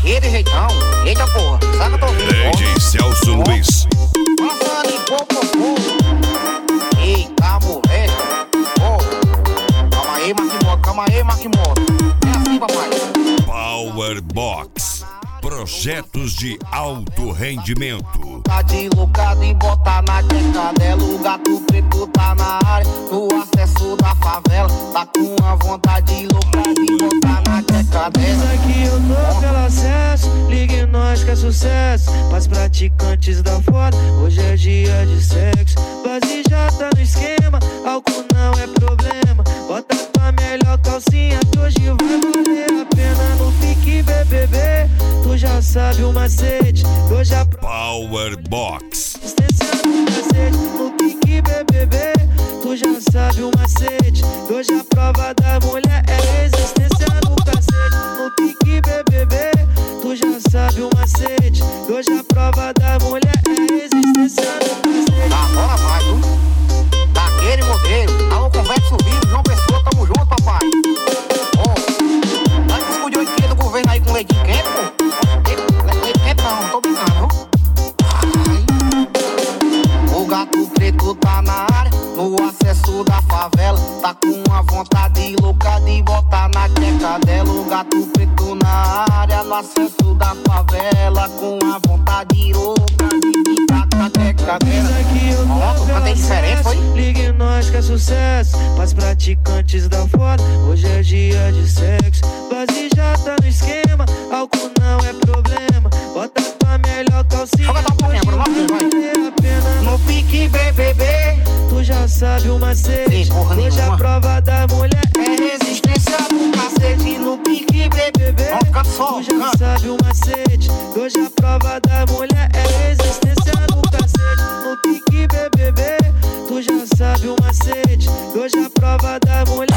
daquele jeitão. Eita porra, sabe que eu tô ouvindo? DJ Celso Luiz. Passando em popopô. Eita moleque. Calma aí, Marquimoto. É assim, papai. Power Box. Projetos de alto rendimento. Tá de loucado e botar na tecadela. O gato preto tá na área, no acesso da favela. Tá com a vontade louca de botar na tecadela. Diz aqui eu tô pelo acesso, ligue nós que é sucesso. Pras praticantes da foda, hoje é dia de sexo. Base já tá no esquema, álcool não é problema. Bota tua melhor calcinha que hoje vai valer a pena. No pique BBB, tu já sabe o macete. Eu já Power Box. Resistência no cacete, no pique BBB, tu já sabe o macete. Hoje a prova da mulher é resistência no cacete. No pique BBB, tu já sabe o macete. Hoje a prova da mulher é resistência no cacete. Agora vai, viu? Daquele modelo. Alô, Convexo Vivo, João Pessoa, tamo junto, papai. Tá com os cudinhos aqui do governo aí com leitinho quente, pô? Leite quente não tô brincando, viu? O gato preto tá na área, no acesso da favela. Tá com a vontade louca de botar na queca dela. O gato preto na área, no acesso da favela. Com a vontade louca de botar na queca dela. Ó, cantei diferente, foi? Ligue nós que é sucesso. Pras praticantes da foda, hoje é dia de sexo. Base já tá no esquema, álcool não é problema. Bota tua melhor calcinha, Joga um pouquinho, Bruno, vale a pena. No pique BBB, tu já sabe o macete. Hoje a prova da mulher é resistência no cacete. No pique BBB, tu já sabe o macete. Hoje a prova da mulher é resistência no cacete. No pique BBB, tu já sabe o macete. Hoje a prova da mulher